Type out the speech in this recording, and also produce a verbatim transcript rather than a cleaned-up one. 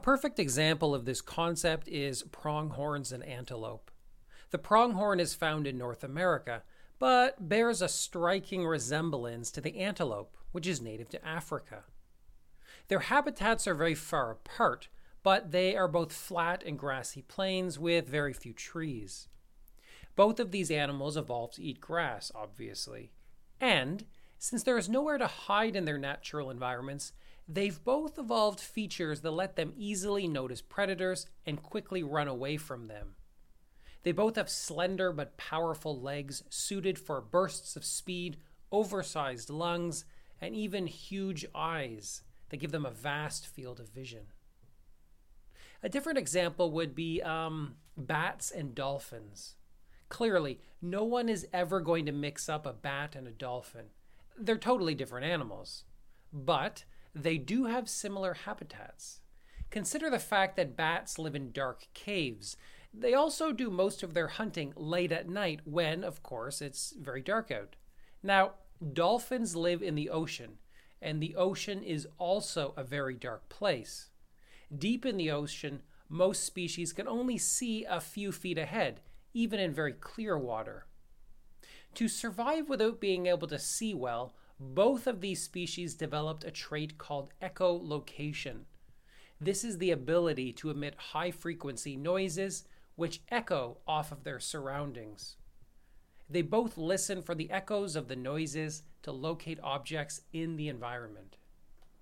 perfect example of this concept is pronghorns and antelope. The pronghorn is found in North America, but bears a striking resemblance to the antelope, which is native to Africa. Their habitats are very far apart, but they are both flat and grassy plains with very few trees. Both of these animals evolved to eat grass, obviously. And, since there is nowhere to hide in their natural environments, they've both evolved features that let them easily notice predators and quickly run away from them. They both have slender but powerful legs suited for bursts of speed, oversized lungs, and even huge eyes that give them a vast field of vision. A different example would be um, bats and dolphins. Clearly, no one is ever going to mix up a bat and a dolphin. They're totally different animals. But they do have similar habitats. Consider the fact that bats live in dark caves. They also do most of their hunting late at night when, of course, it's very dark out. Now, dolphins live in the ocean, and the ocean is also a very dark place. Deep in the ocean, most species can only see a few feet ahead, even in very clear water. To survive without being able to see well, both of these species developed a trait called echolocation. This is the ability to emit high-frequency noises which echo off of their surroundings. They both listen for the echoes of the noises to locate objects in the environment.